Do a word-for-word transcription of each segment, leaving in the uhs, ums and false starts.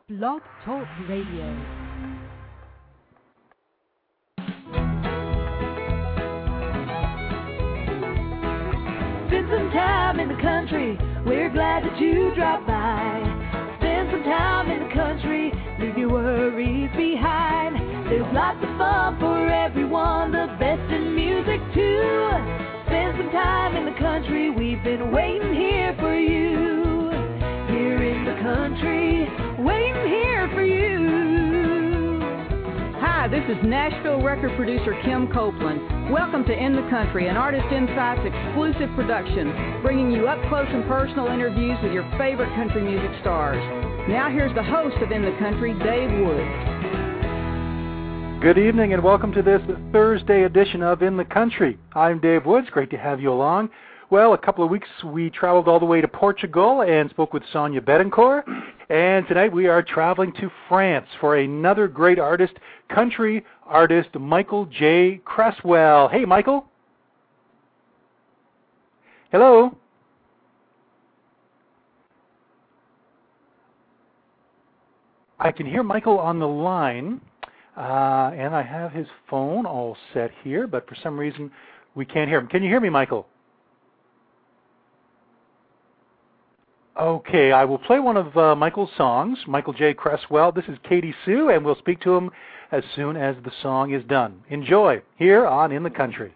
Blog Talk Radio. Spend some time in the country, we're glad that you dropped by. Spend some time in the country, leave your worries behind. There's lots of fun for everyone, the best in music too. Spend some time in the country, we've been waiting here for you. Here in the country, waiting here for you. Hi, this is Nashville record producer Kim Copeland. Welcome to In the Country, an Artist Insights exclusive production, bringing you up close and personal interviews with your favorite country music stars. Now here's the host of In the Country, Dave Woods. Good evening and welcome to this Thursday edition of In the Country. I'm Dave Woods. Great to have you along. Well, a couple of weeks we traveled all the way to Portugal and spoke with Sonia Betancourt. And tonight we are traveling to France for another great artist, country artist Michael J. Cresswell. Hey, Michael. Hello. I can hear Michael on the line, uh, and I have his phone all set here, but for some reason we can't hear him. Can you hear me, Michael? Okay, I will play one of uh, Michael's songs, Michael J. Cresswell. This is Katie Sue, and we'll speak to him as soon as the song is done. Enjoy, here on In the Country.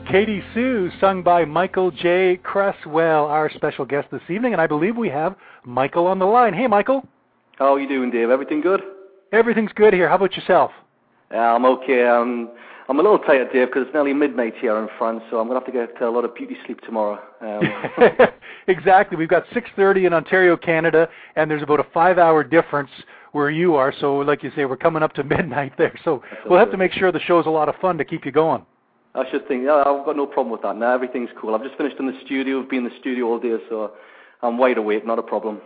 Katie Sue, sung by Michael J. Cresswell, our special guest this evening, and I believe we have Michael on the line. Hey, Michael. How are you doing, Dave? Everything good? Everything's good here. How about yourself? Uh, I'm okay. Um, I'm a little tired, Dave, because it's nearly midnight here in France, so I'm going to have to get a lot of beauty sleep tomorrow. Um. Exactly. We've got six thirty in Ontario, Canada, and there's about a five-hour difference where you are. So, like you say, we're coming up to midnight there. So That's we'll have to make sure the show's a lot of fun to keep you going. I should think. Yeah, I've got no problem with that. Now everything's cool. I've just finished in the studio. I've been in the studio all day, so I'm wide awake. Not a problem.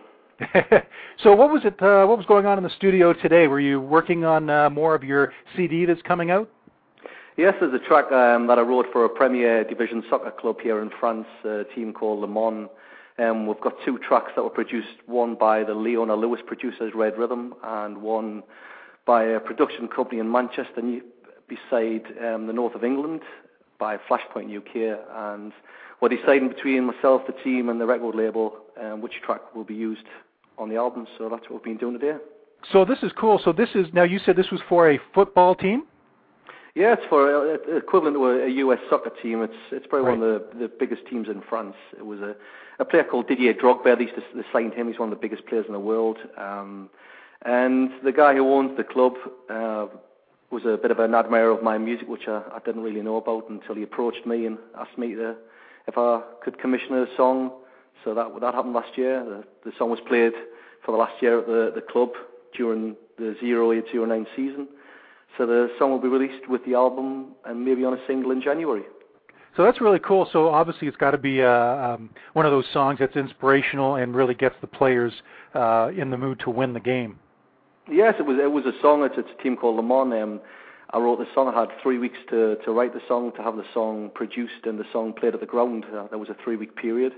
So what was it? Uh, what was going on in the studio today? Were you working on uh, more of your C D that's coming out? Yes, there's a track um, that I wrote for a Premier Division soccer club here in France, a team called Le Mans. Um, we've got two tracks that were produced, one by the Leona Lewis producers, Red Rhythm, and one by a production company in Manchester, beside um, the north of England, by Flashpoint U K. And we're deciding between myself, the team, and the record label um, which track will be used on the album. So that's what we've been doing today. So this is cool. So this is, now you said this was for a football team? Yeah, it's for uh, equivalent to a, a U S soccer team. It's it's probably right. one of the, the biggest teams in France. It was a, a player called Didier Drogba. They used to they signed him. He's one of the biggest players in the world. Um, and the guy who owns the club uh, was a bit of an admirer of my music, which I, I didn't really know about until he approached me and asked me to, if I could commission a song. So that that happened last year. The, the song was played for the last year at the, the club during the zero eight zero nine season. So the song will be released with the album and maybe on a single in January. So that's really cool. So obviously it's got to be uh, um, one of those songs that's inspirational and really gets the players uh, in the mood to win the game. Yes, it was It was a song. It's, it's a team called Le Mans. Um, I wrote the song. I had three weeks to, to write the song, to have the song produced and the song played at the ground. Uh, there was a three-week period.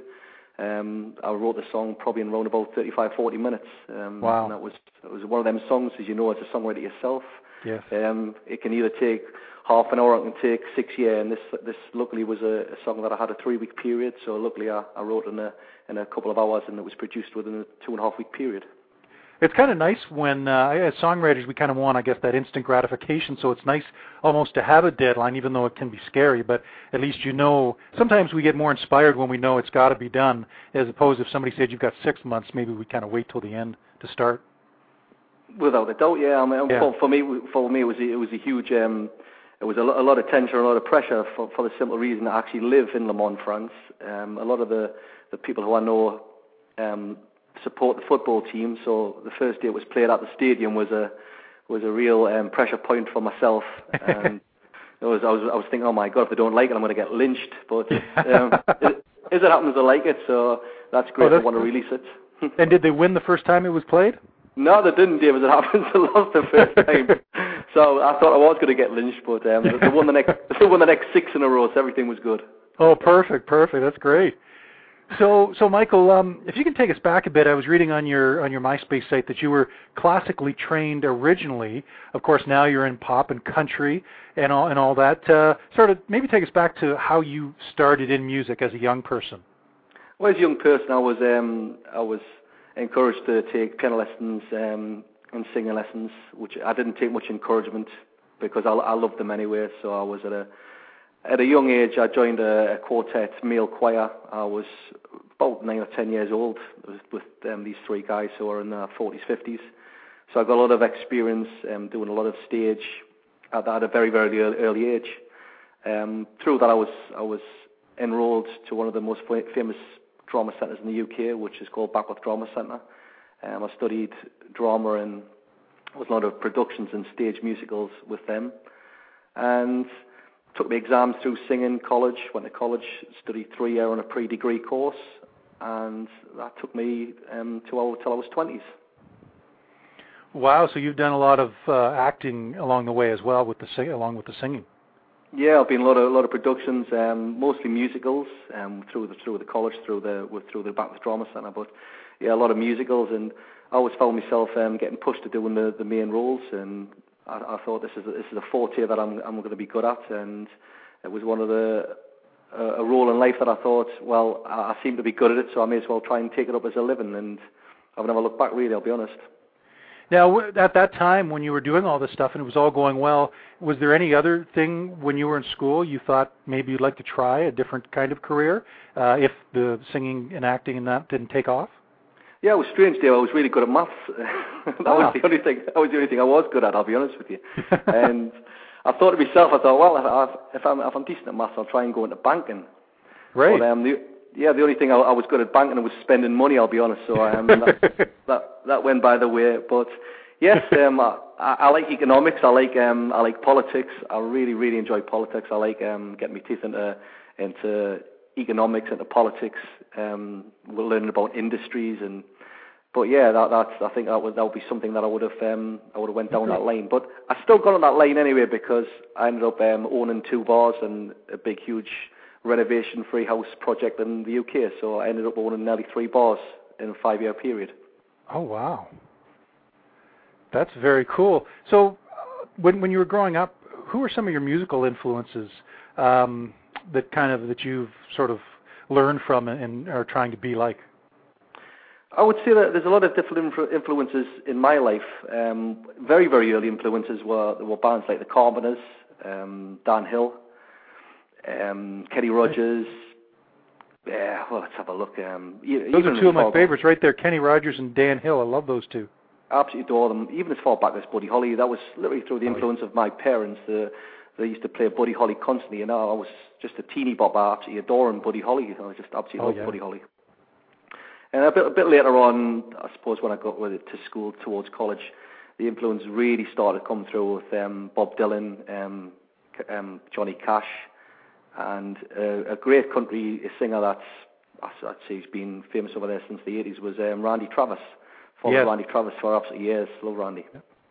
Um, I wrote the song probably in around about thirty-five, forty minutes. Um, wow. And that was, it was one of them songs, as you know, as a songwriter yourself. Yes. Um, it can either take half an hour or it can take six years. And this, this luckily was a, a song that I had a three-week period. So luckily I, I wrote in a in a couple of hours, and it was produced within a two and a half week period. It's kind of nice when, uh, as songwriters, we kind of want, I guess, that instant gratification. So it's nice almost to have a deadline, even though it can be scary. But at least you know. Sometimes we get more inspired when we know it's got to be done, as opposed if somebody said you've got six months, maybe we kind of wait till the end to start. Without a doubt, yeah. I mean, yeah. For, for me, for me, it was it was a huge, um, it was a lot, a lot of tension, a lot of pressure for, for the simple reason I actually live in Le Mans, France. Um, a lot of the, the people who I know um, support the football team, so the first day it was played at the stadium was a was a real um, pressure point for myself. And it was, I was I was thinking, oh my God, if they don't like it, I'm going to get lynched. But um, it, as it happens, they like it, so that's great. Oh, that's I want to release it. And did they win the first time it was played? No, they didn't, Dave. As it happens, they lost the first time. So I thought I was going to get lynched, but um, they won the next they won the next six in a row, so everything was good. Oh, perfect, perfect. That's great. So, so Michael, um, if you can take us back a bit, I was reading on your on your MySpace site that you were classically trained originally. Of course, now you're in pop and country and all and all that. Uh, sort of, maybe take us back to how you started in music as a young person. Well, as a young person, I was um, I was encouraged to take piano lessons um, and singing lessons, which I didn't take much encouragement because I, I loved them anyway. So I was at a At a young age, I joined a, a quartet male choir. I was about nine or ten years old with, with um, these three guys who are in their forties, fifties. So I got a lot of experience um, doing a lot of stage at, at a very, very early, early age. Um, through that, I was I was enrolled to one of the most famous drama centres in the U K, which is called Backworth Drama Centre. Um, I studied drama and was a lot of productions and stage musicals with them. And took my exams through singing college, went to college, studied three years on a pre-degree course, and that took me um, till, till I was twenties. Wow, so you've done a lot of uh, acting along the way as well, with the sing- along with the singing. Yeah, I've been in a lot of a lot of productions, um, mostly musicals, um, through the through the college, through the through the Backworth Drama Centre. But yeah, a lot of musicals, and I always found myself um, getting pushed to doing the, the main roles, and I, I thought this is a, this is a forte that I'm I'm going to be good at, and it was one of the uh, a role in life that I thought, well, I, I seem to be good at it, so I may as well try and take it up as a living, and I've never looked back really. I'll be honest. Now, at that time when you were doing all this stuff and it was all going well, was there any other thing when you were in school you thought maybe you'd like to try a different kind of career uh, if the singing and acting and that didn't take off? Yeah, it was strange, Dave. I was really good at maths. that ah. was the only thing. That was the only thing I was good at. I'll be honest with you. And I thought to myself, I thought, well, if, if I'm if I'm decent at maths, I'll try and go into banking. Right. But, um, the, yeah, the only thing I, I was good at banking was spending money. I'll be honest. So um, that, that that went by the way. But yes, um, I, I like economics. I like um, I like politics. I really really enjoy politics. I like um, getting my teeth into into economics, into politics. Um, we're learning about industries and. But yeah, that, that's. I think that would that would be something that I would have um, I would have went down that lane. But I still got on that lane anyway because I ended up um, owning two bars and a big, huge renovation-free house project in the U K. So I ended up owning nearly three bars in a five-year period. Oh wow, that's very cool. So when when you were growing up, who were some of your musical influences um, that kind of that you've sort of learned from and are trying to be like? I would say that there's a lot of different influ- influences in my life. Um, very, very early influences were were bands like the Carpenters, um, Dan Hill, um, Kenny Rogers. Yeah, well, let's have a look. Um, those are two of my favorites right there, Kenny Rogers and Dan Hill. I love those two. I absolutely adore them. Even as far back as Buddy Holly, that was literally through the influence of my parents. The, they used to play Buddy Holly constantly, and I was just a teeny bop. I absolutely adoring Buddy Holly. I just absolutely oh, love yeah. Buddy Holly. And a bit, a bit later on, I suppose when I got with it to school towards college, the influence really started to come through with um, Bob Dylan, um, um, Johnny Cash, and uh, a great country singer that's, I'd say he's been famous over there since the eighties, was um, Randy Travis. Followed yes. Randy Travis for absolutely years. Love Randy.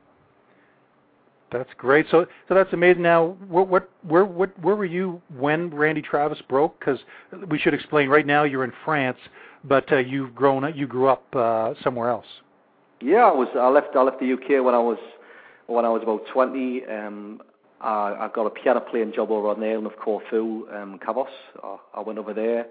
That's great. So, so that's amazing. Now, what, what, where, what, where were you when Randy Travis broke? Because we should explain. Right now, you're in France, but uh, you've grown up. You grew up uh, somewhere else. Yeah, I was. I left. I left the U K when I was when I was about twenty. Um, I, I got a piano playing job over on the island of Corfu, um, Kavos. I, I went over there,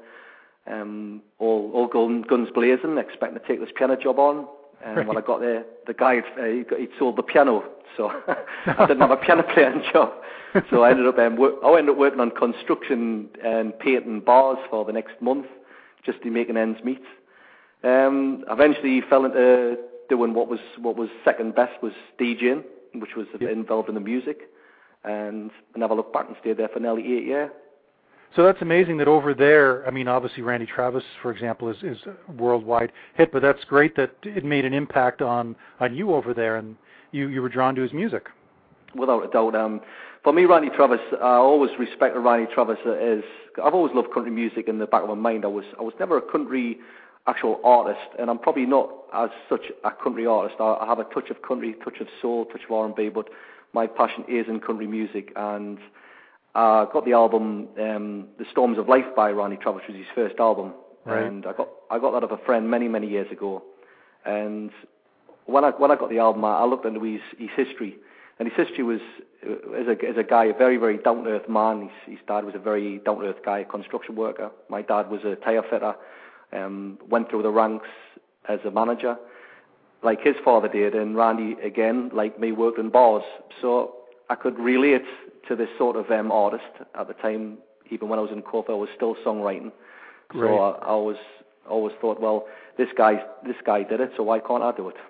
um, all all guns, guns blazing, expecting to take this piano job on. And right. when I got there, the guy uh, he he'd sold the piano, so I didn't have a piano playing job. So I ended up um, work, I ended up working on construction and painting bars for the next month, just to making ends meet. Um, eventually, fell into doing what was what was second best was DJing, which was yep. involved in the music, and I never looked back and stayed there for nearly eight years. So that's amazing that over there, I mean, obviously Randy Travis, for example, is, is a worldwide hit, but that's great that it made an impact on, on you over there, and you, you were drawn to his music. Without a doubt. Um, for me, Randy Travis, I always respected Randy Travis as, I've always loved country music in the back of my mind. I was I was never a country actual artist, and I'm probably not as such a country artist. I, I have a touch of country, touch of soul, touch of R and B, but my passion is in country music, and I uh, got the album um, The Storms of Life by Randy Travis, which was his first album, right. and I got I got that of a friend many many years ago. And when I when I got the album, I, I looked into his his history, and his history was as a as a guy, a very very down to earth man. His, his dad was a very down to earth guy, a construction worker. My dad was a tyre fitter, um, went through the ranks as a manager, like his father did, and Randy again, like me, worked in bars. So I could relate to this sort of um, artist at the time. Even when I was in Corfu, I was still songwriting. So right. I, I always always thought, well, this guy this guy did it, so why can't I do it?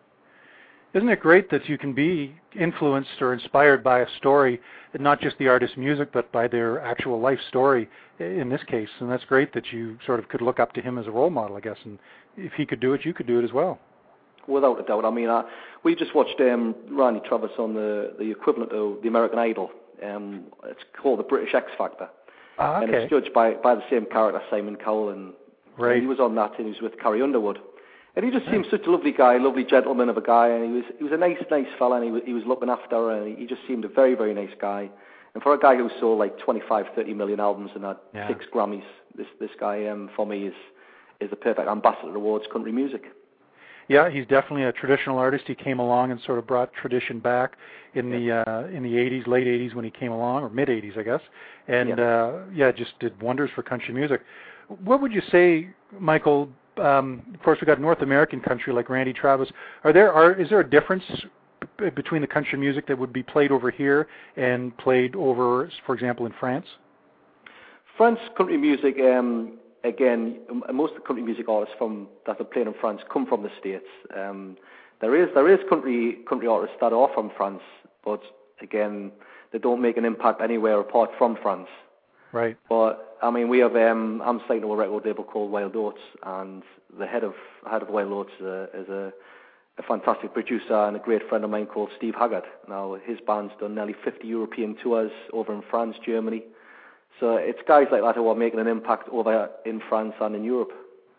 Isn't it great that you can be influenced or inspired by a story, not just the artist's music, but by their actual life story in this case? And that's great that you sort of could look up to him as a role model, I guess. And if he could do it, you could do it as well. Without a doubt. I mean, I, we just watched um, Randy Travis on the, the equivalent of the American Idol. Um, it's called the British X Factor. Ah, okay. And it's judged by, by the same character, Simon Cowell. And, right. and he was on that, and he was with Carrie Underwood. And he just seemed such a lovely guy, lovely gentleman of a guy, and he was he was a nice, nice fella, and he was, he was looking after her, and he just seemed a very, very nice guy. And for a guy who sold like twenty-five, thirty million albums and had yeah. six Grammys, this this guy um, for me is is the perfect ambassador towards country music. Yeah, he's definitely a traditional artist. He came along and sort of brought tradition back in the uh, in the eighties, late eighties when he came along, or mid eighties, I guess. And yeah. Uh, yeah, just did wonders for country music. What would you say, Michael? um, of course, we've got North American country like Randy Travis. Are there are is there a difference b- between the country music that would be played over here and played over, for example, in France? France country music, um, again, most of the country music artists from that are playing in France come from the States. Um, there is there is country country artists that are from France, but again, they don't make an impact anywhere apart from France. Right. But I mean, we have. Um, I'm signed to a record label called Wild Oats, and the head of head of Wild Oats uh, is a, a fantastic producer and a great friend of mine called Steve Haggard. Now, his band's done nearly fifty European tours over in France, Germany. So it's guys like that who are making an impact over in France and in Europe.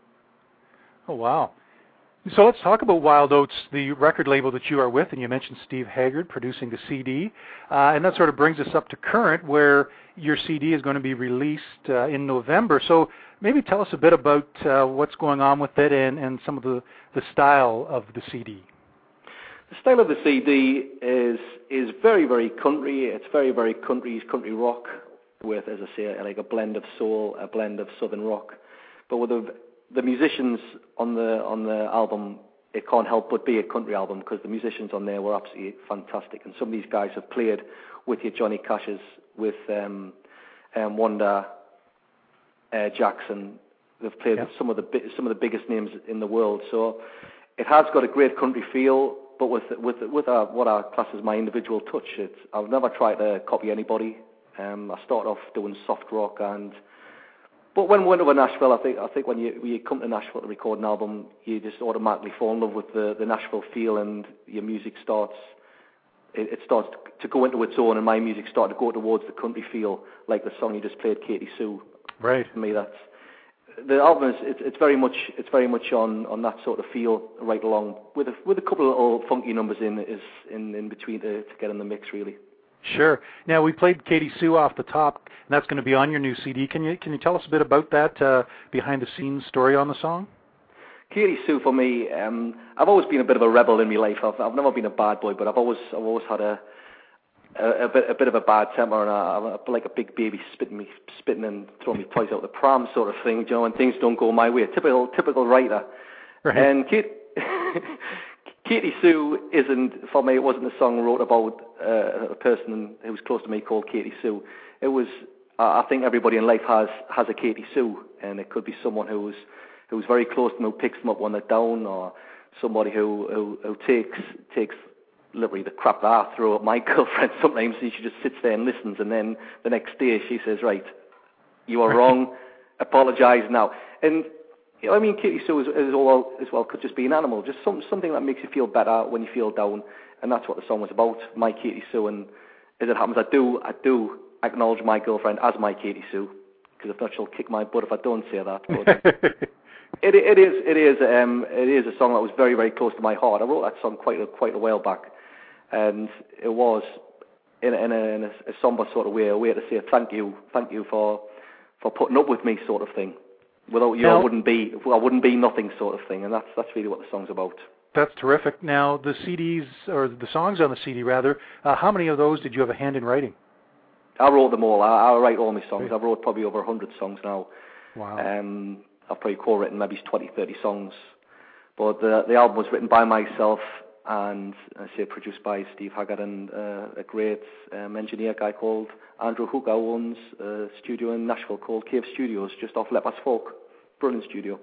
Oh, wow. So let's talk about Wild Oats, the record label that you are with, and you mentioned Steve Haggard producing the C D, uh, and that sort of brings us up to current, where your C D is going to be released uh, in November. So maybe tell us a bit about uh, what's going on with it and, and some of the, the style of the C D. The style of the C D is is very, very country. It's very, very country, country rock, with, as I say, like a blend of soul, a blend of southern rock, but with a the musicians on the on the album, it can't help but be a country album because the musicians on there were absolutely fantastic. And some of these guys have played with your Johnny Cashes, with um, um, Wanda, uh, Jackson. They've played yeah. with some of the bi- some of the biggest names in the world. So it has got a great country feel, but with with with our, what I class as my individual touch. It's, I've never tried to copy anybody. Um, I started off doing soft rock and. But when we went over Nashville, I think I think when you when you come to Nashville to record an album, you just automatically fall in love with the, the Nashville feel, and your music starts it, it starts to go into its own, and my music started to go towards the country feel, like the song you just played, Katie Sue. Right. For me, that's the album is it's, it's very much it's very much on, on that sort of feel right along with a, with a couple of little funky numbers in is in, in between to, to get in the mix really. Sure. Now, we played Katie Sue off the top, and that's going to be on your new C D. Can you can you tell us a bit about that uh, behind-the-scenes story on the song? Katie Sue, for me, um, I've always been a bit of a rebel in my life. I've, I've never been a bad boy, but I've always I've always had a a, a bit a bit of a bad temper, and I, I'm like a big baby spitting me spitting and throwing me toys out the pram sort of thing. You know, when things don't go my way, typical typical writer. Right. And Kate. Katie Sue isn't, for me, it wasn't a song wrote about uh, a person who was close to me called Katie Sue. It was, uh, I think everybody in life has has a Katie Sue, and it could be someone who's who's very close to them, who picks them up when they're down, or somebody who, who, who takes takes literally the crap that I throw at my girlfriend sometimes, and she just sits there and listens, and then the next day she says, right, you are wrong, apologise now. And you know, I mean, Katie Sue as, as, well, as well could just be an animal, just some, something that makes you feel better when you feel down, and that's what the song was about, my Katie Sue. And as it happens, I do I do acknowledge my girlfriend as my Katie Sue, because if not, she'll kick my butt if I don't say that. But it, it is it is um, it is a song that was very very close to my heart. I wrote that song quite a, quite a while back, and it was in, a, in, a, in a, a somber sort of way, a way to say thank you, thank you for for putting up with me, sort of thing. Without you, now, I wouldn't be I wouldn't be nothing, sort of thing, and that's that's really what the song's about. That's terrific. Now, the C Ds, or the songs on the C D rather, uh, how many of those did you have a hand in writing? I wrote them all. I, I write all my songs. I've wrote probably over one hundred songs now. Wow. Um, I've probably co-written maybe twenty, thirty songs. But the the album was written by myself and, I say, produced by Steve Haggard and uh, a great um, engineer guy called Andrew Hook, who owns a studio in Nashville called Cave Studios, just off Lepers Fork. Brilliant studio.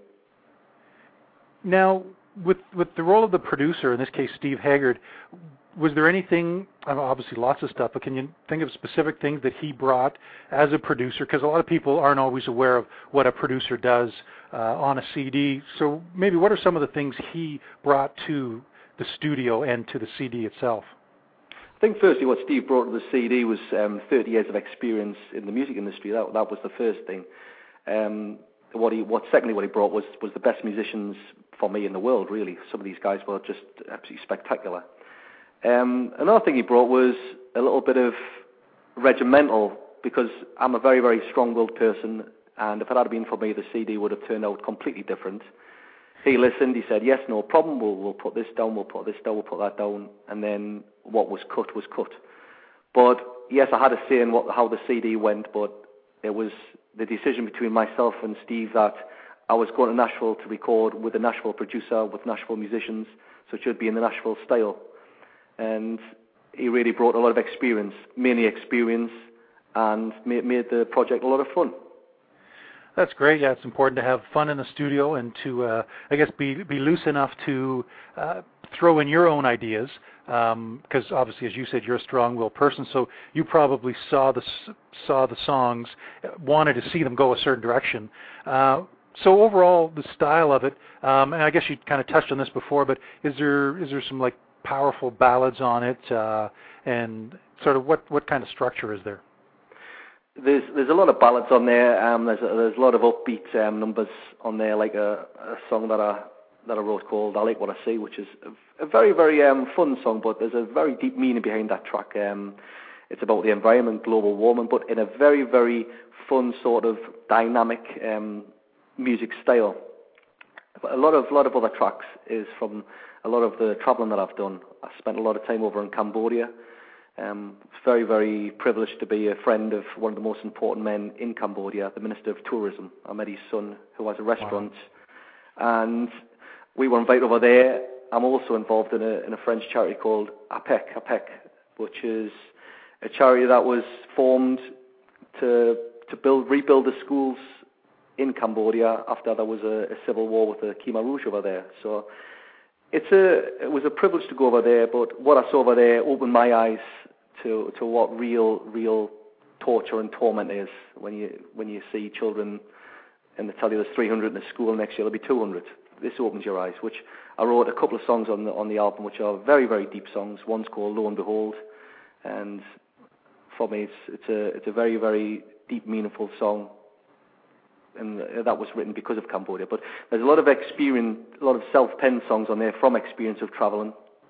Now, with with the role of the producer, in this case Steve Haggard, was there anything, obviously lots of stuff, but can you think of specific things that he brought as a producer? Because a lot of people aren't always aware of what a producer does uh, on a C D. So maybe what are some of the things he brought to the studio and to the C D itself? I think firstly what Steve brought to the C D was um, thirty years of experience in the music industry. That that was the first thing. Um, what he, what secondly, what he brought was was the best musicians for me in the world. Really, some of these guys were just absolutely spectacular. Um, another thing he brought was a little bit of regimental, because I'm a very very strong-willed person, and if it had been for me, the C D would have turned out completely different. He listened, he said, yes, no problem, we'll, we'll put this down, we'll put this down, we'll put that down, and then what was cut was cut. But yes, I had a say in what, how the C D went, but it was the decision between myself and Steve that I was going to Nashville to record with a Nashville producer, with Nashville musicians, so it should be in the Nashville style. And he really brought a lot of experience, mainly experience, and made, made the project a lot of fun. That's great. Yeah, it's important to have fun in the studio and to, uh, I guess, be be loose enough to uh, throw in your own ideas. Because um, obviously, as you said, you're a strong-willed person, so you probably saw the saw the songs, wanted to see them go a certain direction. Uh, so overall, the style of it, um, and I guess you kind of touched on this before, but is there is there some like powerful ballads on it, uh, and sort of what what kind of structure is there? There's there's a lot of ballads on there. Um, there's a, there's a lot of upbeat um, numbers on there, like a, a song that I that I wrote called "I Like What I See," which is a, a very very um, fun song, but there's a very deep meaning behind that track. Um, it's about the environment, global warming, but in a very very fun sort of dynamic um, music style. A lot of lot of other tracks is from a lot of the travelling that I've done. I spent a lot of time over in Cambodia. Um, very, very privileged to be a friend of one of the most important men in Cambodia, the Minister of Tourism. I met his son, who has a restaurant, wow. And we were invited over there. I'm also involved in a, in a French charity called APEC, APEC, which is a charity that was formed to to build, rebuild the schools in Cambodia after there was a, a civil war with the Khmer Rouge over there. So it's a it was a privilege to go over there, but what I saw over there opened my eyes to to what real real torture and torment is when you when you see children and they tell you there's three hundred in the school, next year there'll be two hundred. This opens your eyes. Which I wrote a couple of songs on the on the album, which are very very deep songs. One's called "Lo and Behold," and for me it's it's a it's a very very deep, meaningful song. And that was written because of Cambodia. But there's a lot of experience, a lot of self-penned songs on there from experience of travelling.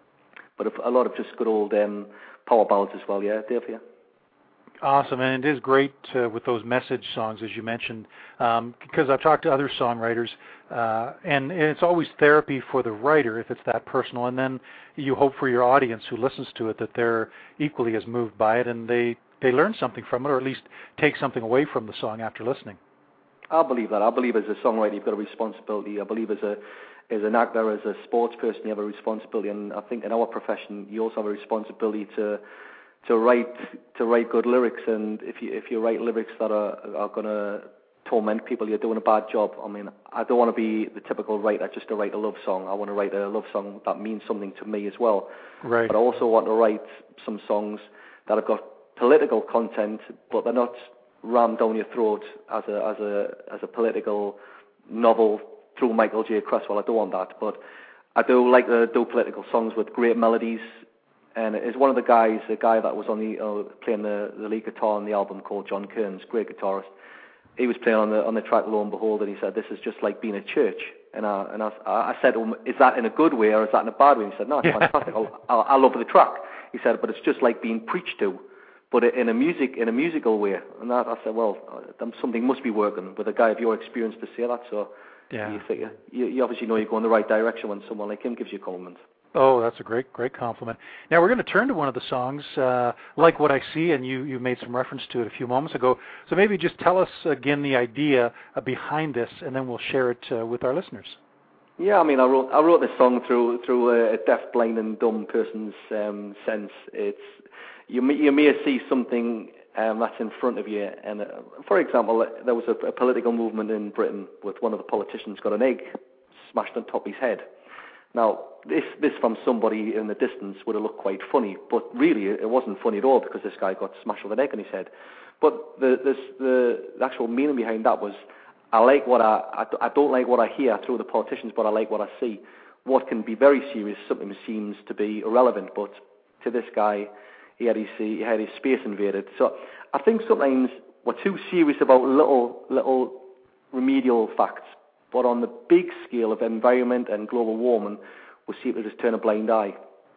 But a lot of just good old um, power ballads as well, yeah, Dave, yeah. Awesome, and it is great uh, with those message songs, as you mentioned, um, because I've talked to other songwriters, uh, and, and it's always therapy for the writer if it's that personal, and then you hope for your audience who listens to it that they're equally as moved by it, and they, they learn something from it, or at least take something away from the song after listening. I believe that. I believe as a songwriter you've got a responsibility. I believe as a as an actor, as a sports person, you have a responsibility. And I think in our profession you also have a responsibility to to write to write good lyrics. And if you if you write lyrics that are are going to torment people, you're doing a bad job. I mean, I don't want to be the typical writer just to write a love song. I want to write a love song that means something to me as well. Right. But I also want to write some songs that have got political content, but they're not rammed down your throat as a as a as a political novel through Michael J. Cresswell. I don't want that, but I do like to do political songs with great melodies. And it's one of the guys, a guy that was on the uh, playing the, the lead guitar on the album called John Kearns, great guitarist. He was playing on the on the track "Lo and Behold," and he said, "This is just like being at church." And I and I, I said, well, "Is that in a good way or is that in a bad way?" And he said, "No, it's yeah. fantastic. I, I love the track." He said, "But it's just like being preached to, but in a music in a musical way." And that, I said, well, something must be working with a guy of your experience to say that. So yeah. you, think, you, you obviously know you're going the right direction when someone like him gives you a compliment. Oh, that's a great, great compliment. Now we're going to turn to one of the songs, uh, "Like What I See," and you, you made some reference to it a few moments ago. So maybe just tell us again the idea uh, behind this, and then we'll share it uh, with our listeners. Yeah, I mean, I wrote I wrote this song through through a, a deaf, blind, and dumb person's um, sense. It's you may, you may see something um, that's in front of you, and uh, for example, there was a, a political movement in Britain with one of the politicians got an egg smashed on top of his head. Now, this this from somebody in the distance would have looked quite funny, but really it wasn't funny at all because this guy got smashed with an egg on his head. But the this, the, the actual meaning behind that was, I like what I, I I don't like what I hear through the politicians, but I like what I see. What can be very serious sometimes seems to be irrelevant, but to this guy, he had his he had his space invaded. So I think sometimes we're too serious about little little remedial facts. But on the big scale of environment and global warming, we seem to just turn a blind eye.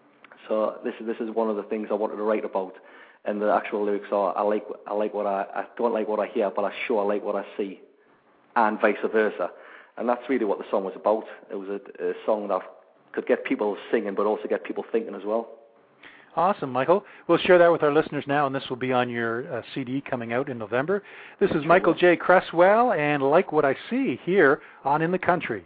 So this is this is one of the things I wanted to write about. And the actual lyrics are, I like I like what I I don't like what I hear, but I sure like what I see, and vice versa. And that's really what the song was about. It was a, a song that could get people singing, but also get people thinking as well. Awesome, Michael. We'll share that with our listeners now, and this will be on your uh, C D coming out in November. This is Michael J. Cresswell, and Like What I See here on In the Country.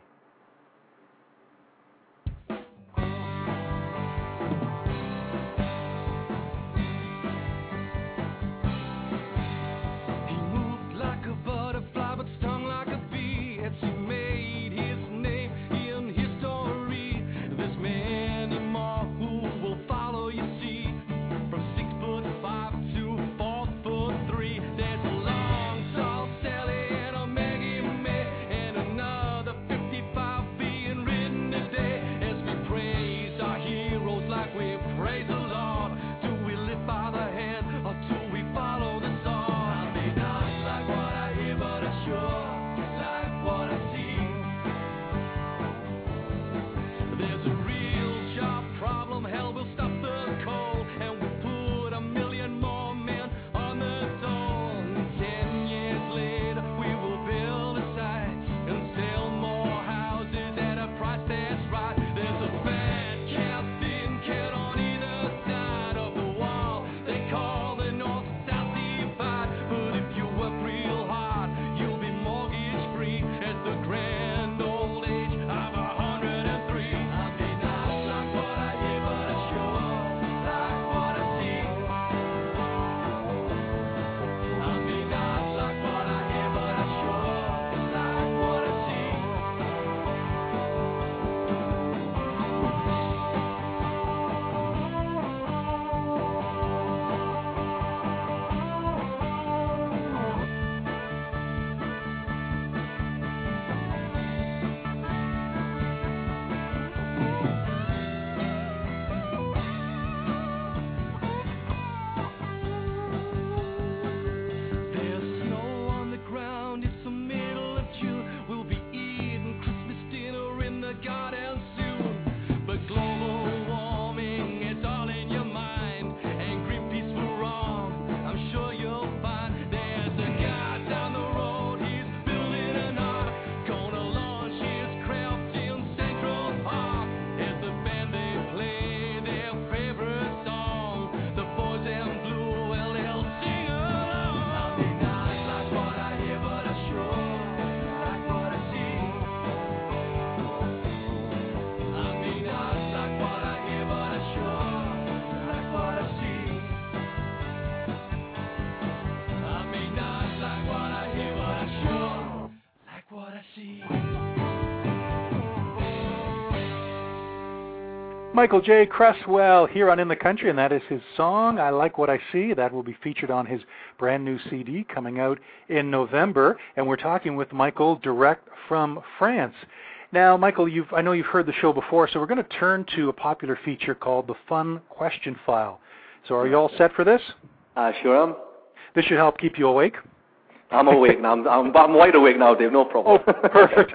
Michael J. Cresswell here on In the Country, and that is his song, I Like What I See. That will be featured on his brand new C D coming out in November, and we're talking with Michael direct from France. Now, Michael, you've, I know you've heard the show before, so we're going to turn to a popular feature called the Fun Question File. So are you all set for this? I sure am. This should help keep you awake. I'm awake now. I'm, I'm, I'm wide awake now, Dave. No problem. Oh, perfect.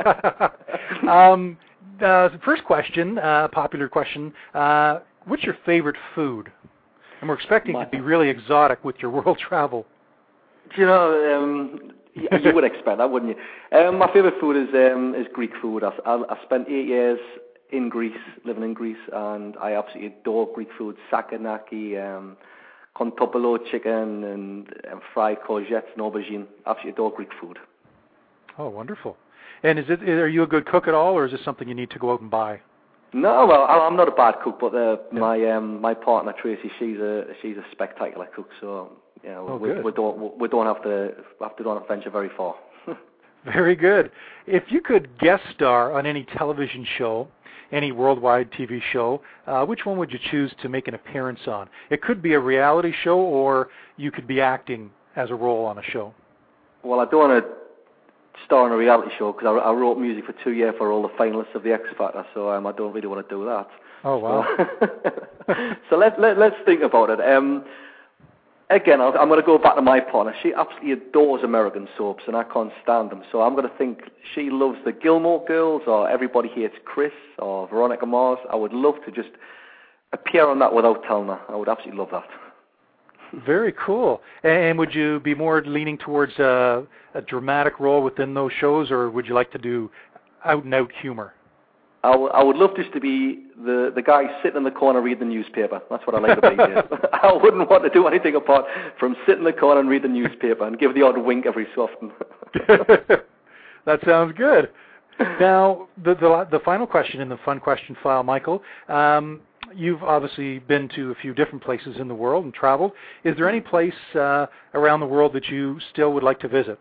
um, Uh, first question, uh, popular question, uh, what's your favorite food? And we're expecting My, to be really exotic with your world travel. You know, um, you would expect that, wouldn't you? Um, my favorite food is um, is Greek food. I, I, I spent eight years in Greece, living in Greece, and I absolutely adore Greek food. Sakinaki, um, kontopolo chicken, and, and fried courgettes and aubergine. Absolutely adore Greek food. Oh, wonderful. And is it? Are you a good cook at all, or is this something you need to go out and buy? No, well, I'm not a bad cook, but uh, yeah. my um, my partner Tracy, she's a she's a spectacular cook. So you know, oh, we, we don't we don't have to have to don't have to venture very far. Very good. If you could guest star on any television show, any worldwide T V show, uh, which one would you choose to make an appearance on? It could be a reality show, or you could be acting as a role on a show. Well, I don't want to star in a reality show because I, I wrote music for two years for all the finalists of the X Factor, so um, I don't really want to do that. Oh wow! So, so let, let let's think about it. Um, again, I'll, I'm going to go back to my partner. She absolutely adores American soaps, and I can't stand them. So I'm going to think she loves the Gilmore Girls, or Everybody Hates Chris, or Veronica Mars. I would love to just appear on that without telling her. I would absolutely love that. Very cool. And would you be more leaning towards a, a dramatic role within those shows, or would you like to do out-and-out humor? I, w- I would love just to be the, the guy sitting in the corner reading the newspaper. That's what I like to be. Dave. I wouldn't want to do anything apart from sit in the corner and read the newspaper and give the odd wink every so often. That sounds good. Now, the, the the final question in the fun question file, Michael. Um, you've obviously been to a few different places in the world and traveled. Is there any place uh, around the world that you still would like to visit?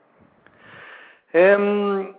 Um,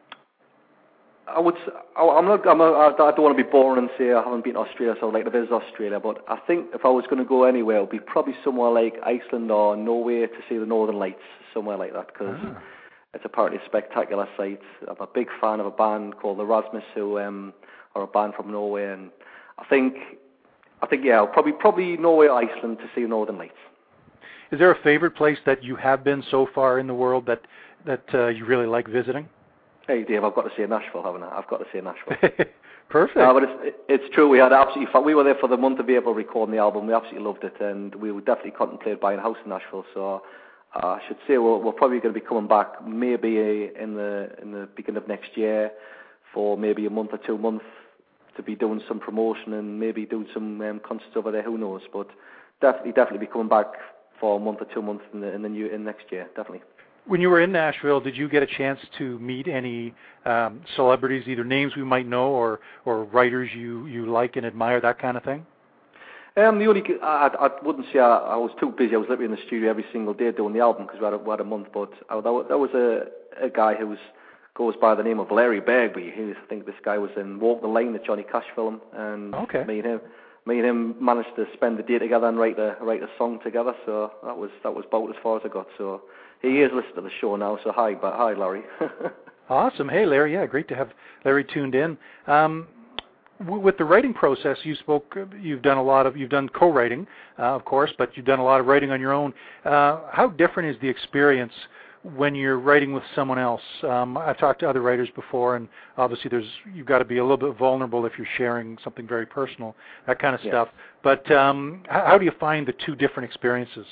I would. I'm not. I'm a, I don't want to be boring and say I haven't been to Australia, so I'd like to visit Australia. But I think if I was going to go anywhere, it would be probably somewhere like Iceland or Norway to see the Northern Lights, somewhere like that, because ah. it's apparently a spectacular sight. I'm a big fan of a band called the Rasmus, who um, are a band from Norway, and I think, I think yeah, probably probably Norway or Iceland to see the Northern Lights. Is there a favorite place that you have been so far in the world that that uh, you really like visiting? Hey Dave, I've got to say Nashville, haven't I? I've got to say Nashville. Perfect. No, but it's it's true. We had absolutely fun. We were there for the month of April recording the album. We absolutely loved it, and we would definitely contemplate buying a house in Nashville. So uh, I should say we're, we're probably going to be coming back maybe in the in the beginning of next year for maybe a month or two months to be doing some promotion and maybe doing some um, concerts over there. Who knows? But definitely, definitely be coming back for a month or two months in the in the new in next year. Definitely. When you were in Nashville, did you get a chance to meet any um, celebrities, either names we might know or, or writers you, you like and admire, that kind of thing? Um, the only I, I wouldn't say I, I was too busy. I was literally in the studio every single day doing the album because we had a, we had a month. But I, that, that was a, a guy who was goes by the name of Larry Bergby. He was, I think this guy was in Walk the Line, the Johnny Cash film, and okay. me and him. Me and him managed to spend the day together and write a write a song together. So that was that was about as far as I got. So he is listening to the show now. So hi, but hi, Larry. Awesome. Hey, Larry. Yeah, great to have Larry tuned in. Um, w- with the writing process, you spoke. You've done a lot of. You've done co-writing, uh, of course, but you've done a lot of writing on your own. Uh, how different is the experience when you're writing with someone else? Um, I've talked to other writers before, and obviously there's you've got to be a little bit vulnerable if you're sharing something very personal, that kind of yeah. stuff. But um, how, how do you find the two different experiences?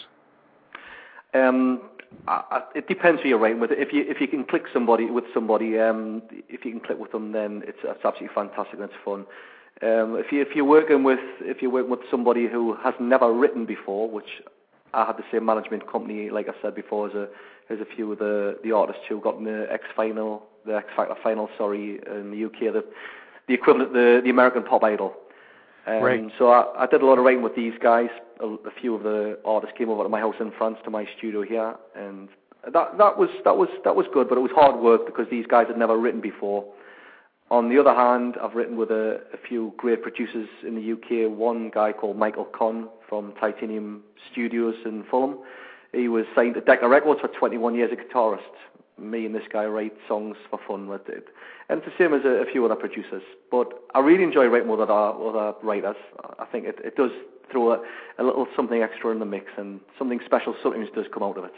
Um, I, I, it depends who you're writing with. If you if you can click somebody with somebody, um, if you can click with them, then it's, it's absolutely fantastic and it's fun. Um, if you if you're working with if you're working with somebody who has never written before, which I had the same management company, like I said before, as a There's a few of the, the artists who got in the X final, the X Factor final, sorry, in the U K, the the equivalent, the the American Pop Idol. Um, right. So I, I did a lot of writing with these guys. A, a few of the artists came over to my house in France, to my studio here, and that that was that was that was good. But it was hard work because these guys had never written before. On the other hand, I've written with a, a few great producers in the U K. One guy called Michael Conn from Titanium Studios in Fulham. He was signed to Decca Records for twenty-one years, a guitarist. Me and this guy write songs for fun with it. And it's the same as a, a few other producers. But I really enjoy writing with other, other writers. I think it, it does throw a, a little something extra in the mix, and something special sometimes does come out of it.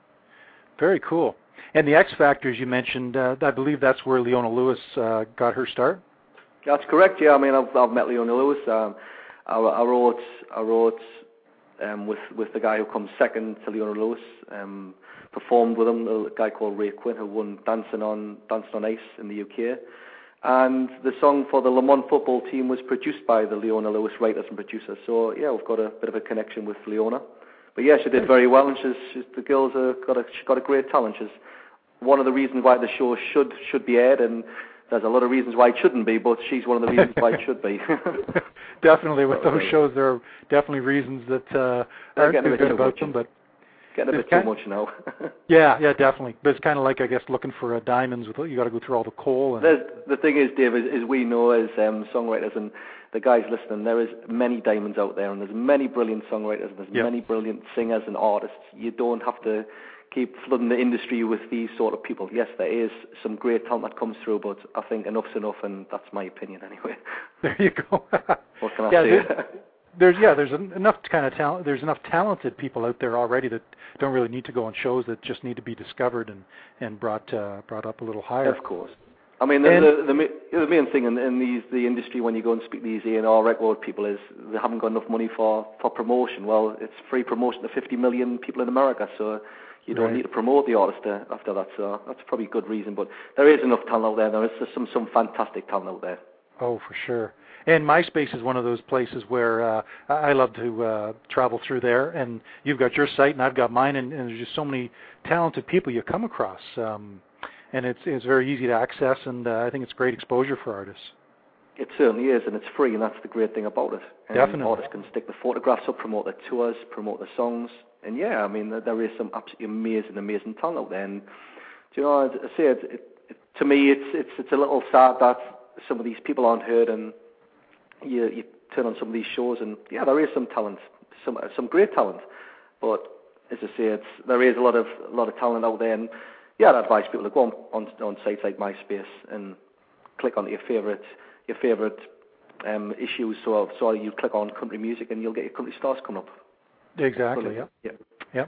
Very cool. And the X Factors you mentioned, uh, I believe that's where Leona Lewis uh, got her start? That's correct, yeah. I mean, I've, I've met Leona Lewis. Um, I, I wrote... I wrote Um, with with the guy who comes second to Leona Lewis, um, performed with him, a guy called Ray Quinn, who won Dancing on Dancing on Ice in the U K. And the song for the Le Mans football team was produced by the Leona Lewis writers and producers. So yeah, we've got a bit of a connection with Leona. But yeah, she did very well, and she's, she's the girl's a, got a she's got a great talent. She's one of the reasons why the show should should be aired, and there's a lot of reasons why it shouldn't be, but she's one of the reasons why it should be. Definitely, with those shows, there are definitely reasons that uh, aren't too good about them. But getting a bit too much now. yeah, yeah, definitely. But it's kind of like, I guess, looking for uh, diamonds. With you got to go through all the coal. And There's, the thing is, Dave, is, is we know as um, songwriters and the guys listening, there is many diamonds out there, and there's many brilliant songwriters, and there's yep. many brilliant singers and artists. You don't have to keep flooding the industry with these sort of people. Yes, there is some great talent that comes through, but I think enough's enough, and that's my opinion anyway. There you go. What can I yeah, say? There's, there's yeah, there's enough kind of talent. There's enough talented people out there already that don't really need to go on shows, that just need to be discovered and and brought uh, brought up a little higher. Of course. I mean, the, the, the, the main thing in, in these, the industry when you go and speak to these A and R record people is they haven't got enough money for, for promotion. Well, it's free promotion to fifty million people in America, so you don't right. need to promote the artist uh, after that. So that's probably a good reason. But there is enough talent out there. There is some some fantastic talent out there. Oh, for sure. And MySpace is one of those places where uh, I love to uh, travel through there. And you've got your site, and I've got mine, and, and there's just so many talented people you come across. Um, and it's it's very easy to access, and uh, I think it's great exposure for artists. It certainly is, and it's free, and that's the great thing about it. And Definitely. Artists can stick the photographs up, promote their tours, promote their songs. And yeah, I mean, there is some absolutely amazing, amazing talent out there. And, do you know, I say it, it, it, to me, it's, it's, it's a little sad that some of these people aren't heard, and you, you turn on some of these shows, and yeah, there is some talent, some some great talent. But as I say, it's, there is a lot of a lot of talent out there, and yeah, I'd advise people to go on, on, on sites like MySpace and click on your favourite your favourite um, issues. So, so you click on country music, and you'll get your country stars coming up. Exactly. Yeah. Yeah. Yeah.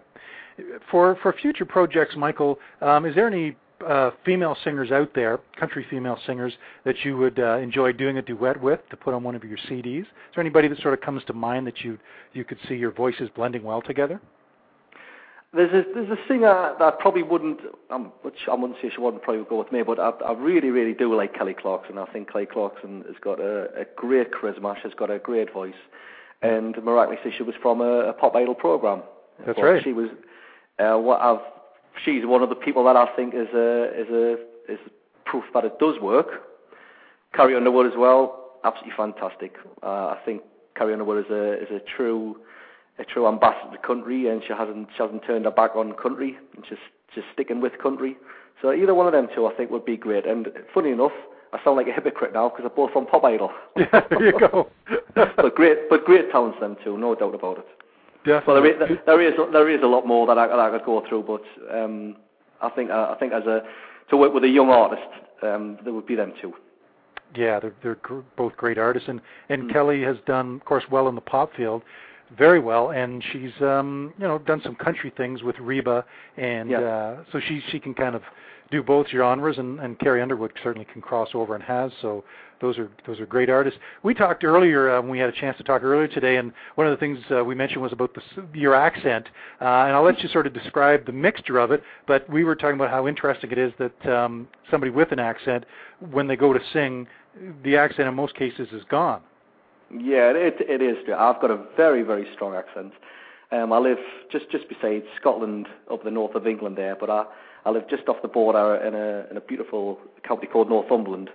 For for future projects, Michael, um, is there any uh, female singers out there, country female singers, that you would uh, enjoy doing a duet with to put on one of your C Ds? Is there anybody that sort of comes to mind that you you could see your voices blending well together? There's a there's a singer that probably wouldn't, um, which I wouldn't say she wouldn't probably go with me, but I, I really really do like Kelly Clarkson. I think Kelly Clarkson has got a, a great charisma. She's got a great voice, and miraculously she was from a, a Pop Idol program. That's but right. She was. Uh, what I've, she's one of the people that I think is a is a is proof that it does work. Carrie Underwood as well, absolutely fantastic. Uh, I think Carrie Underwood is a is a true a true ambassador to country, and she hasn't she hasn't turned her back on country, and she's just sticking with country. So either one of them two, I think, would be great. And funny enough, I sound like a hypocrite now because they're both from Pop Idol. Yeah, there you go. but great, but great talents them too, no doubt about it. Definitely. Well, there is, there is there is a lot more that I, that I could go through, but um, I think I think as a to work with a young artist, um, there would be them too. Yeah, they're they're gr- both great artists, and and mm. Kelly has done, of course, well in the pop field, very well, and she's um, you know done some country things with Reba, and yeah. uh, so she she can kind of do both genres, and, and Carrie Underwood certainly can cross over and has. So those are those are great artists. We talked earlier uh, when we had a chance to talk earlier today, and one of the things uh, we mentioned was about the, your accent, uh, and I'll let you sort of describe the mixture of it. But we were talking about how interesting it is that um, somebody with an accent, when they go to sing, the accent in most cases is gone. Yeah, it it is. I've got a very very strong accent. Um, I live just just beside Scotland, up the north of England there, but I. I live just off the border in a in a beautiful county called Northumberland.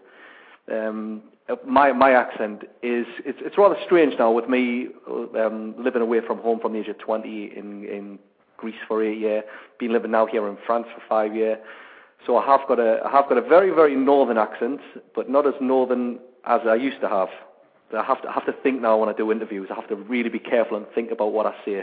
Um, my my accent is it's it's rather strange now with me um, living away from home from the age of twenty in in Greece for eight years, been living now here in France for five years. So I have got a I have got a very very northern accent, but not as northern as I used to have. I have to I have to think now when I do interviews. I have to really be careful and think about what I say.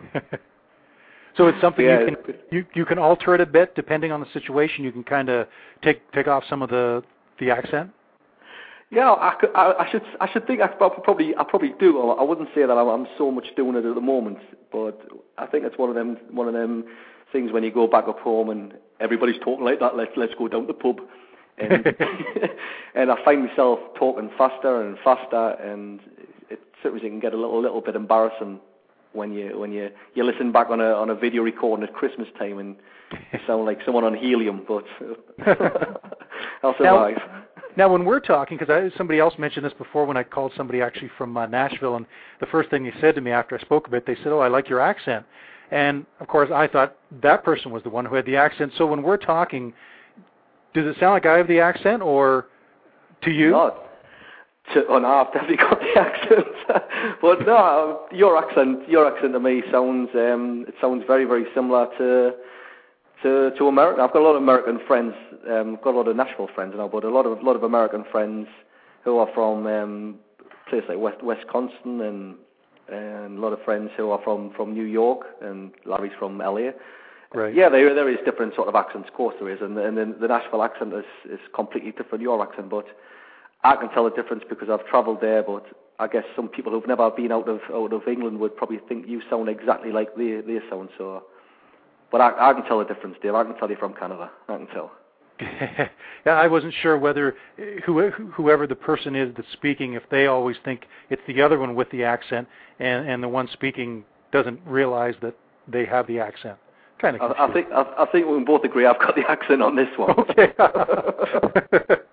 So it's something yeah, you can you, you can alter it a bit depending on the situation. You can kind of take take off some of the the accent. Yeah, I, could, I, I should I should think I probably I probably do. I wouldn't say that I'm, I'm so much doing it at the moment, but I think it's one of them one of them things when you go back up home and everybody's talking like that. Let's let's go down to the pub, and and I find myself talking faster and faster, and it certainly can get a little little bit embarrassing. When you when you, you listen back on a on a video recording at Christmas time and you sound like someone on helium, but I'll survive. Now, now when we're talking, because somebody else mentioned this before when I called somebody actually from uh, Nashville, and the first thing they said to me after I spoke a bit, they said, "Oh, I like your accent," and of course I thought that person was the one who had the accent. So when we're talking, does it sound like I have the accent, or to you? No. To, oh no, I've definitely got the accent. But no, your accent, your accent to me sounds, um, it sounds very, very similar to, to, to American. I've got a lot of American friends. Um, I've got a lot of Nashville friends now, but a lot of, lot of American friends who are from um, places like West, Wisconsin, and and a lot of friends who are from, from New York, and Larry's from L A. Right. Yeah, there there is different sort of accents, of course there is, and and then the Nashville accent is is completely different from your accent, but I can tell the difference because I've travelled there, but I guess some people who've never been out of out of England would probably think you sound exactly like they, they sound. So, but I, I can tell the difference, Dave. I can tell you're from Canada. I can tell. Yeah, I wasn't sure whether who, whoever the person is that's speaking, if they always think it's the other one with the accent, and, and the one speaking doesn't realize that they have the accent. Kind of. I, I think I, I think we can both agree I've got the accent on this one. Okay.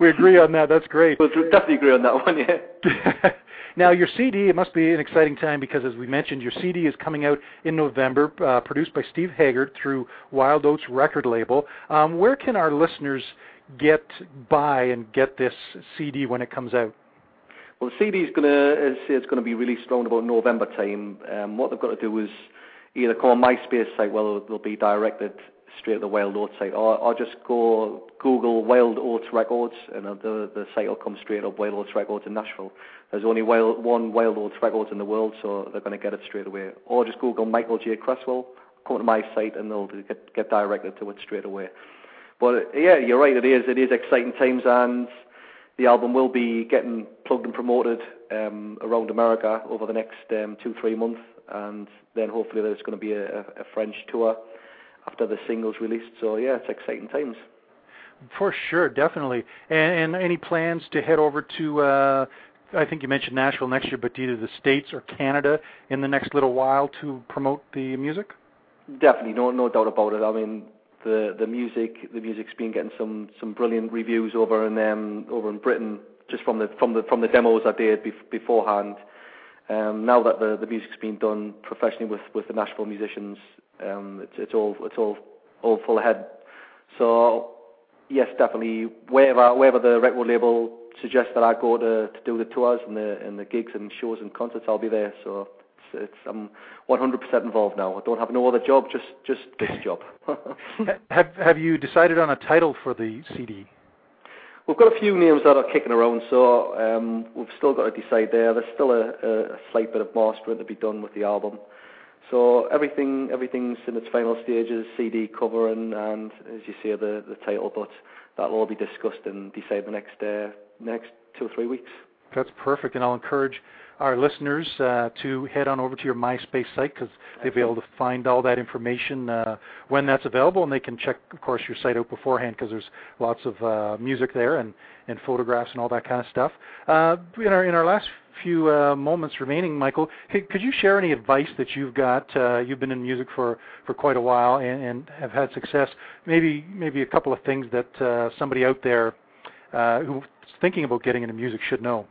we agree on that. That's great. We'll definitely agree on that one, yeah. Now, your C D, it must be an exciting time because, as we mentioned, your C D is coming out in November, uh, produced by Steve Haggard through Wild Oats record label. Um, where can our listeners get, buy, and get this C D when it comes out? Well, the C D is going to it's going to be released around about November time. Um, what they've got to do is either come on my MySpace site, where they'll be directed straight to the Wild Oats site, or, or just go Google Wild Oats Records, and the the site will come straight up, Wild Oats Records in Nashville. There's only wild, one Wild Oats Records in the world, so they're going to get it straight away. Or just Google Michael J. Cresswell, come to my site, and they'll get, get directed to it straight away. But yeah, you're right, it is it is exciting times, and the album will be getting plugged and promoted um, around America over the next um, two, three months, and then hopefully there's going to be a, a French tour after the single's released. So yeah, it's exciting times. For sure, definitely. And, and any plans to head over to, uh, I think you mentioned Nashville next year, but either the States or Canada in the next little while to promote the music? Definitely, no no doubt about it. I mean, the the music the music's been getting some, some brilliant reviews over in um, over in Britain, just from the from the from the demos I did bef- beforehand. Um, now that the, the music's been done professionally with, with the Nashville musicians, um, it's it's all it's all all full ahead. So yes, definitely. Wherever wherever the record label suggests that I go to, to do the tours and the and the gigs and shows and concerts, I'll be there. So it's, it's I'm one hundred percent involved now. I don't have no other job, just just this job. have Have you decided on a title for the C D? We've got a few names that are kicking around, so um, we've still got to decide there. There's still a, a slight bit of mastering to be done with the album. So everything, everything's in its final stages, C D cover and, and as you say, the, the title, but that'll all be discussed and decided the next, uh, next two or three weeks. That's perfect, and I'll encourage our listeners uh, to head on over to your MySpace site because they'll be able to find all that information uh, when that's available, and they can check, of course, your site out beforehand because there's lots of uh, music there and, and photographs and all that kind of stuff. Uh, in our in our last few uh, moments remaining, Michael, could you share any advice that you've got? Uh, you've been in music for, for quite a while and, and have had success. Maybe maybe a couple of things that uh, somebody out there uh, who's thinking about getting into music should know.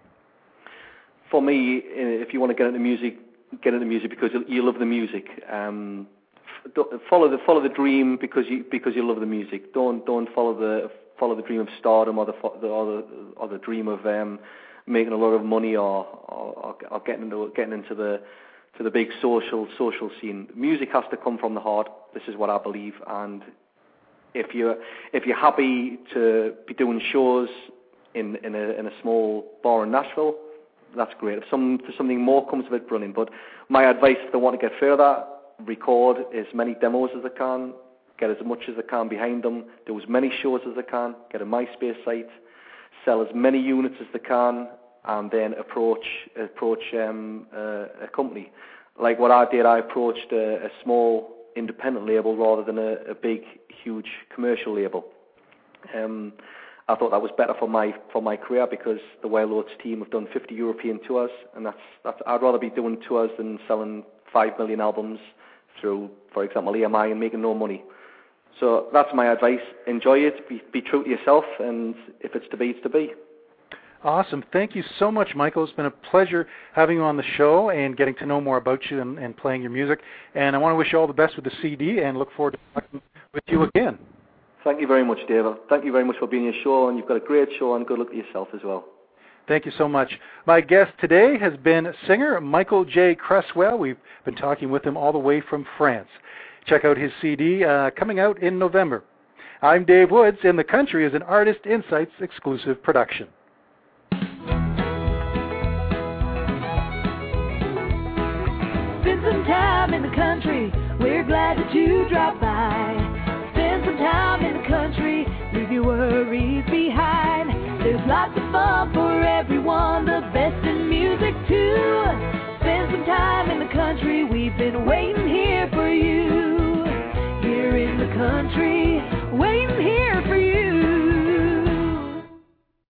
For me, if you want to get into music, get into music because you, you love the music. Um, follow the follow the dream because you because you love the music. Don't don't follow the follow the dream of stardom or the or the, or the dream of um, making a lot of money or, or, or getting into getting into the to the big social social scene. Music has to come from the heart. This is what I believe. And if you if you're happy to be doing shows in in a in a small bar in Nashville, that's great. If, some, if something more comes of it, brilliant. But my advice, if they want to get further, record as many demos as they can, get as much as they can behind them, do as many shows as they can, get a MySpace site, sell as many units as they can, and then approach approach um, uh, a company. Like what I did, I approached a, a small independent label rather than a, a big, huge commercial label. Um, I thought that was better for my for my career because the Wild Oats team have done fifty European tours, and that's that's I'd rather be doing tours than selling five million albums through, for example, E M I and making no money. So that's my advice. Enjoy it. Be, be true to yourself, and if it's to be, it's to be. Awesome. Thank you so much, Michael. It's been a pleasure having you on the show and getting to know more about you and, and playing your music. And I want to wish you all the best with the C D and look forward to talking with you again. Thank you very much, David. Thank you very much for being on your show, and you've got a great show, and good luck to yourself as well. Thank you so much. My guest today has been singer Michael J. Cresswell. We've been talking with him all the way from France. Check out his C D uh, coming out in November. I'm Dave Woods, and The Country is an Artist Insights exclusive production. Spend some time in the country. We're glad that you dropped by. Spend some time in the country, leave your worries behind. There's lots of fun for everyone, the best in music too. Spend some time in the country, we've been waiting here for you. Here in the country.